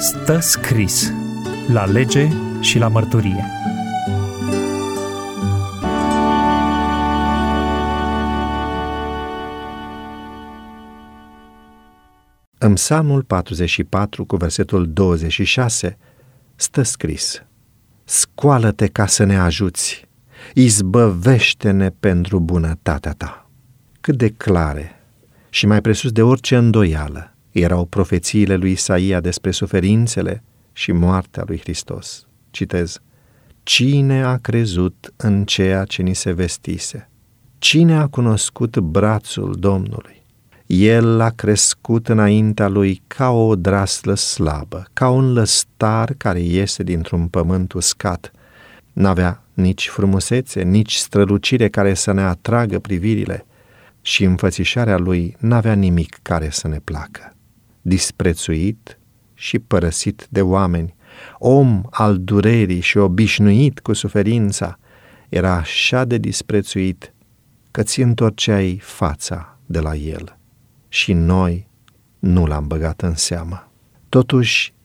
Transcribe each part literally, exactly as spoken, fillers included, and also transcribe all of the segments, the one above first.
Stă scris la lege și la mărturie. În Psalmul patruzeci și patru, cu versetul douăzeci și șase, stă scris: Scoală-te ca să ne ajuți, izbăvește-ne pentru bunătatea ta. Cât de clare și mai presus de orice îndoială erau profețiile lui Isaia despre suferințele și moartea lui Hristos. Citez: Cine a crezut în ceea ce ni se vestise? Cine a cunoscut brațul Domnului? El a crescut înaintea lui ca o odraslă slabă, ca un lăstar care iese dintr-un pământ uscat. N-avea nici frumusețe, nici strălucire care să ne atragă privirile și înfățișarea lui n-avea nimic care să ne placă. Disprețuit și părăsit de oameni, om al durerii și obișnuit cu suferința, era așa de disprețuit că ți întorceai fața de la el. Și noi nu l-am băgat în seamă. Totuși,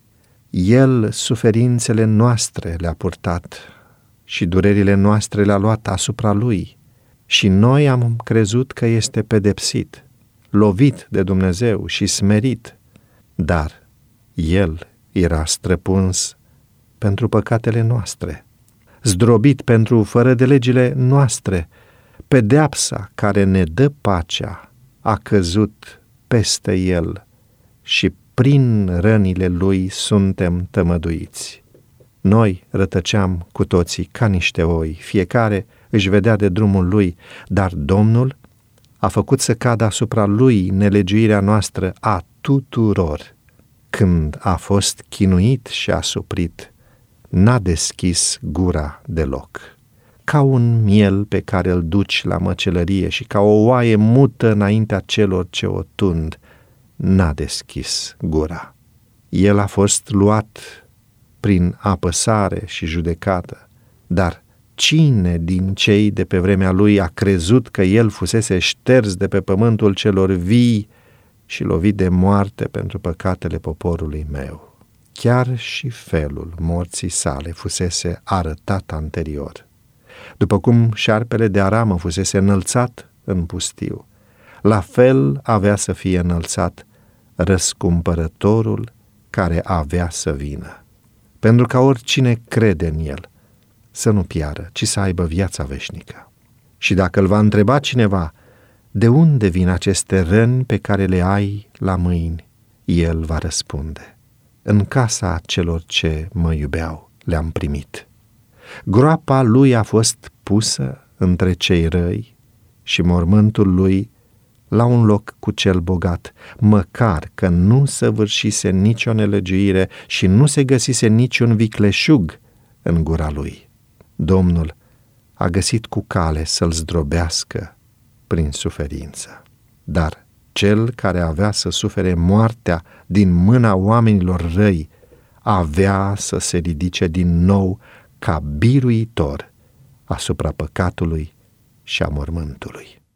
el suferințele noastre le-a purtat și durerile noastre le-a luat asupra lui. Și noi am crezut că este pedepsit, lovit de Dumnezeu și smerit, dar el era străpuns pentru păcatele noastre, zdrobit pentru fără de legile noastre. Pedeapsa care ne dă pacea a căzut peste el și prin rănile lui suntem tămăduiți. Noi rătăceam cu toții ca niște oi, fiecare își vedea de drumul lui, dar Domnul a făcut să cadă asupra lui nelegiuirea noastră a tuturor. Când a fost chinuit și asuprit, n-a deschis gura deloc. Ca un miel pe care îl duci la măcelărie și ca o oaie mută înaintea celor ce o tund, n-a deschis gura. El a fost luat prin apăsare și judecată, dar cine din cei de pe vremea lui a crezut că el fusese șters de pe pământul celor vii și lovit de moarte pentru păcatele poporului meu? Chiar și felul morții sale fusese arătat anterior. După cum șarpele de aramă fusese înălțat în pustiu, la fel avea să fie înălțat răscumpărătorul care avea să vină, pentru ca oricine crede în el să nu piară, ci să aibă viața veșnică. Și dacă îl va întreba cineva, de unde vin aceste răni pe care le ai la mâini, el va răspunde: în casa celor ce mă iubeau le-am primit. Groapa lui a fost pusă între cei răi și mormântul lui la un loc cu cel bogat, măcar că nu săvârșise nicio nelegiuire și nu se găsise niciun vicleșug în gura lui. Domnul a găsit cu cale să-l zdrobească prin suferință, dar cel care avea să sufere moartea din mâna oamenilor răi avea să se ridice din nou ca biruitor asupra păcatului și a mormântului.